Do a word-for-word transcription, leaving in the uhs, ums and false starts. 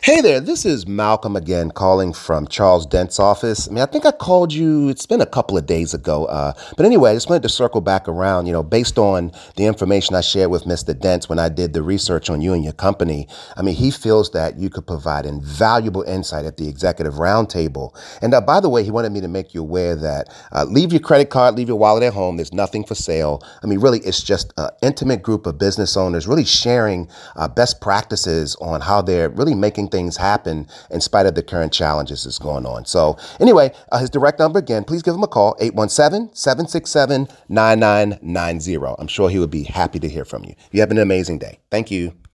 Hey there, this is Malcolm again calling from Charles Dent's office. I mean, I think I called you, it's been a couple of days ago. Uh, but anyway, I just wanted to circle back around, you know, based on the information I shared with Mister Dent when I did the research on you and your company. I mean, he feels that you could provide invaluable insight at the executive roundtable. And uh, by the way, he wanted me to make you aware that uh, leave your credit card, leave your wallet at home. There's nothing for sale. I mean, really, it's just an intimate group of business owners really sharing uh, best practices on how they're really making things happen in spite of the current challenges that's going on. So anyway, uh, his direct number again, please give him a call, eight one seven, seven six seven, nine nine nine zero. I'm sure he would be happy to hear from you. You have an amazing day. Thank you.